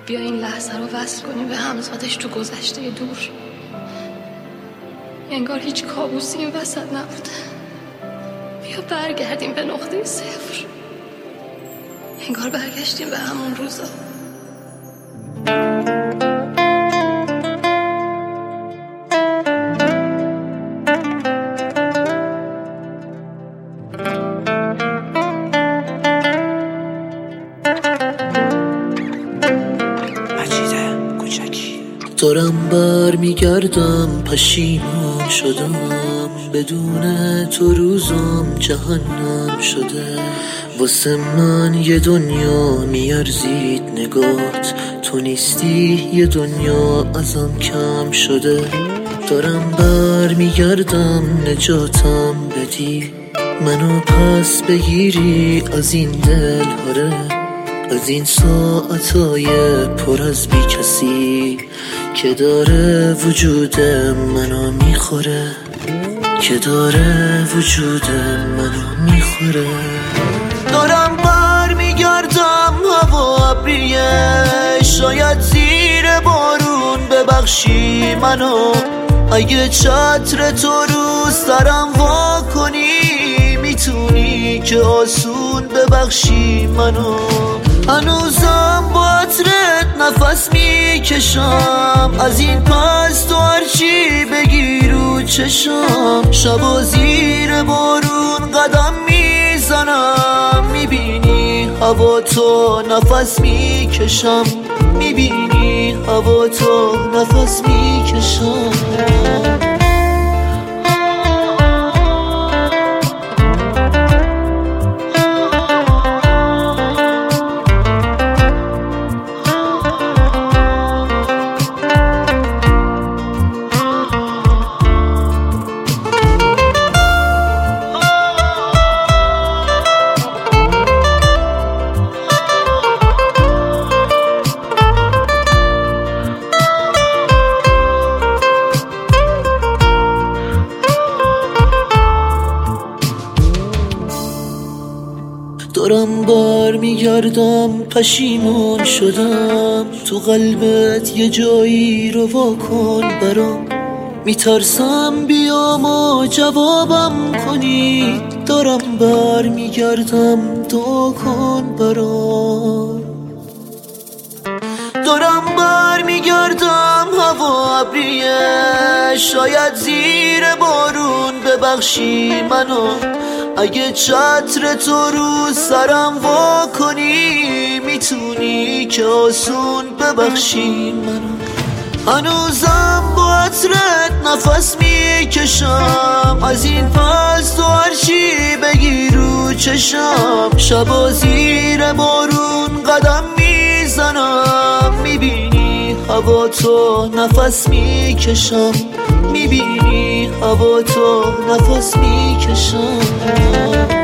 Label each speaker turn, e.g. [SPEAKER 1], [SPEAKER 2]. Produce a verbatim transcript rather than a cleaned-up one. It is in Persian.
[SPEAKER 1] بیا این لحظه رو وصل کنیم به همزادش تو گذشته دور. انگار هیچ کابوسی این وسط نبوده. بیا برگردیم به نقطه صفر. انگار برگشتیم به همون روزا.
[SPEAKER 2] دارم بر میگردم پشیمان شدم، بدون تو روزم جهنم شده. واسه من یه دنیا میارزید نگات، تو نیستی یه دنیا ازم کم شده. دارم بر میگردم نجاتم بدی، منو پس بگیری از این دل هاره، از این ساعتای پر از بی کسی که داره وجود منو میخوره، که داره وجود منو میخوره. دارم بر میگردم هوا ابریه، شاید زیر بارون ببخشی منو. اگه چتر تو رو سرم وا کنی، میتونی که آسون ببخشی منو. هنوزم با عطرت نفس میکشم، از این پس تو هرچی بگی رو چشم. شبا زیر بارون قدم میزنم، میبینی هوا تو نفس میکشم، میبینی هوا تو نفس میکشم. دارم بر میگردم پشیمون شدم، تو قلبت یه جایی رو واکن برام. میترسم بیام و جوابم کنی، دارم بر میگردم دعا کن برام. دارم بر میگردم هوا ابریه، شاید زیر بارون ببخشی منو. اگه چتر تو رو سرم وا کنی، میتونی که آسون ببخشی منو. هنوزم با عطرت نفس میکشم، از این پس تو هرچی بگی رو چشم. شبا زیر بارون قدم میزنم، میبینی هوا تو نفس میکشم، میبینی هوا تو نفس میکشم.